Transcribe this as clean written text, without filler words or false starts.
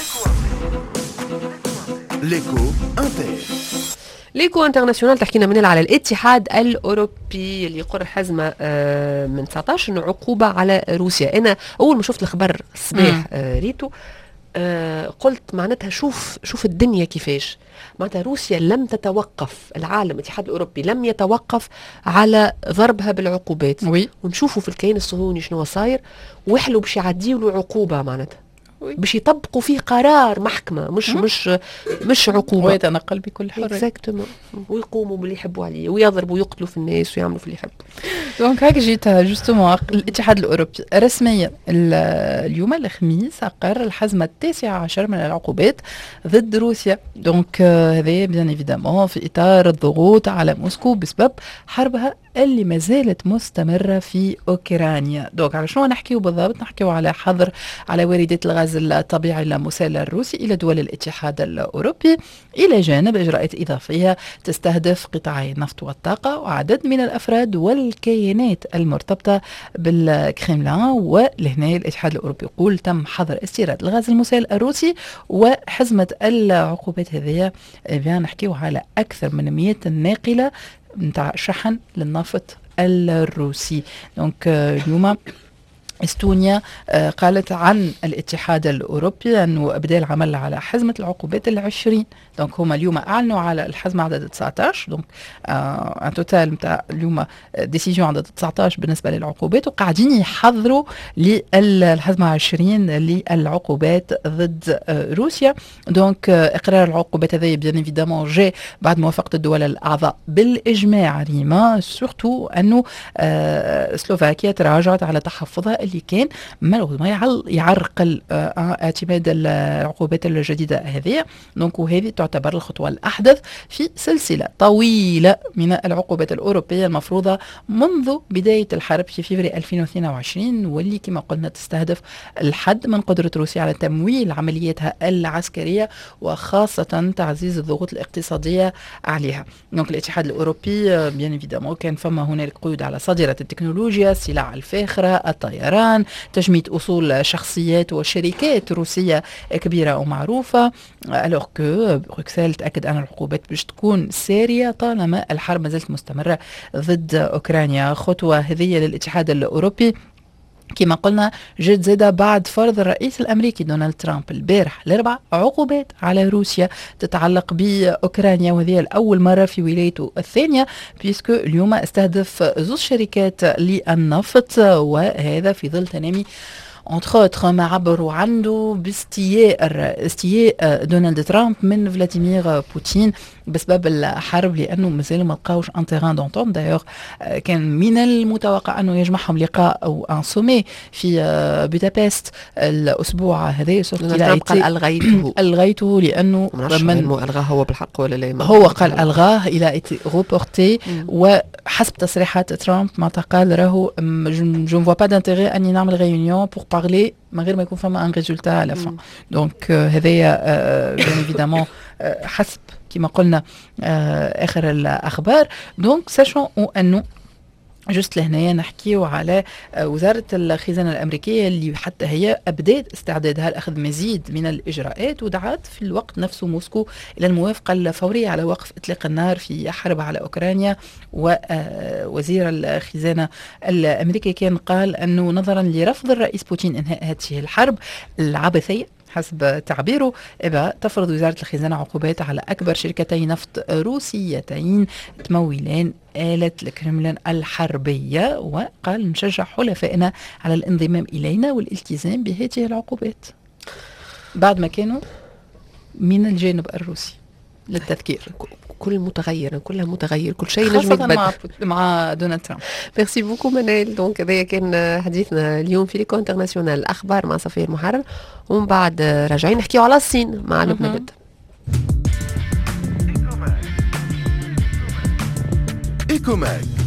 ليكو انتر. ليكو انترناسيونال تحكينا من على الاتحاد الاوروبي اللي يقر حزمه من 19 انه عقوبه على روسيا. انا اول ما شفت الخبر الصباح ريتو قلت معناتها شوف الدنيا كيفاش. معناتها روسيا لم تتوقف، العالم الاتحاد الاوروبي لم يتوقف على ضربها بالعقوبات. ونشوفوا في الكيان الصهيوني شنو صاير، ويحلوا باش يعديوا له عقوبه، معناتها باش يطبقوا فيه قرار محكمه مش عقوبه، ويتنقل بكل حريه. اكزاكتومون. ويقوموا باللي يحبوا عليه ويضربوا ويقتلوا في الناس ويعملوا في اللي يحبوا. دونك هاك جيتها جوستومون الاتحاد الاوروبي رسميا اليوم الخميس اقر الحزمه 19 من العقوبات ضد روسيا. دونك هذا بيان ايفيدامون في اطار الضغوط على موسكو بسبب حربها اللي ما زالت مستمره في اوكرانيا. دونك على شنو نحكيو بالضبط؟ نحكيو على حظر على واردات الغاز الطبيعي المسال الروسي الى دول الاتحاد الاوروبي، الى جانب اجراءات اضافيه تستهدف قطاعي النفط والطاقه وعدد من الافراد والكيانات المرتبطه بالكريملين. ولهنا الاتحاد الاوروبي يقول تم حظر استيراد الغاز المسال الروسي. وحزمه العقوبات هذه بيان نحكيو على اكثر من 100 ناقله نتاع شحن للنفط الروسي. دونك اليوم استونيا قالت عن الاتحاد الاوروبي انه بدا العمل على حزمه العقوبات ال20. دونك هما اليوم اعلنوا على الحزمه عدد 19. دونك ان توتال نتاع اليوم ديسيجن عدد 19 بالنسبه للعقوبات، وقاعدين يحضروا للحزمه 20 للعقوبات ضد روسيا. دونك اقرار العقوبات هذه بيان ايفيدامون جاء بعد موافقه الدول الاعضاء بالاجماع ريما، سورتو انه سلوفاكيا تراجعت على تحفظها اللي كان ما يعرقل اعتماد العقوبات الجديده هذه. دونك وهذه تعتبر الخطوه الاحدث في سلسله طويله من العقوبات الاوروبيه المفروضه منذ بدايه الحرب في فبراير 2022، واللي كما قلنا تستهدف الحد من قدره روسيا على تمويل عملياتها العسكريه وخاصه تعزيز الضغوط الاقتصاديه عليها. دونك الاتحاد الاوروبي بيان ايفيدامون كان فما هنالك قيود على صادره التكنولوجيا، السلع الفاخره، الطيران، تجميد أصول شخصيات وشركات روسية كبيرة ومعروفة. alors que بروكسل تأكد أن العقوبات باش تكون سارية طالما الحرب ما زالت مستمرة ضد أوكرانيا. خطوة هذه للاتحاد الأوروبي كما قلنا جد زادة بعد فرض الرئيس الأمريكي دونالد ترامب البارح الأربعاء عقوبات على روسيا تتعلق بأوكرانيا، وهذه الأول مرة في ولايته الثانية، بيسكو اليوم استهدف زوج شركات للنفط، وهذا في ظل تنامي entre autres ما عبروا عنه باستياء دونالد ترامب من فلاديمير بوتين بسبب الحرب، لانه مازالوا ما لقاوش ان تيران دونتون. دايوغ كان من المتوقع انه يجمعهم لقاء او ان سومي في بودابست الاسبوع هذا. ترامب قال الغيته لانه من الغاه هو بالحق ولا لا؟ هو قال الغاه الى روبورتي، وحسب تصريحات ترامب ما قال راهو جو نفوا با دانتيغي اني نعمل ريونيون بور بارلي من غير ما يكون فما ان ريزولتا على فان. دونك هذايا بيان ايفيدامون حسب كما قلنا اخر الاخبار. دونك ساشون انه جست لهنايا نحكيو على وزارة الخزانة الأمريكية اللي حتى هي أبدأت استعدادها لأخذ مزيد من الإجراءات، ودعت في الوقت نفسه موسكو إلى الموافقة الفورية على وقف إطلاق النار في حرب على أوكرانيا. ووزير الخزانة الأمريكي كان قال أنه نظرا لرفض الرئيس بوتين إنهاء هذه الحرب العبثية حسب تعبيره، تفرض وزارة الخزانة عقوبات على أكبر شركتين نفط روسيتين تمولان آلة الكرملين الحربية، وقال نشجع حلفائنا على الانضمام إلينا والالتزام بهذه العقوبات بعد ما كانوا من الجانب الروسي. للتذكير كل متغير، كلها متغير، كل شيء نجم يتبدل مع دونالد ترامب. ميرسي بوكو منال. دونك هذا كان حديثنا اليوم في ليكو انترناسيونال، اخبار مع صفير محرر، ومن بعد راجعين نحكيو على الصين مع لبنى بد. إيكوماك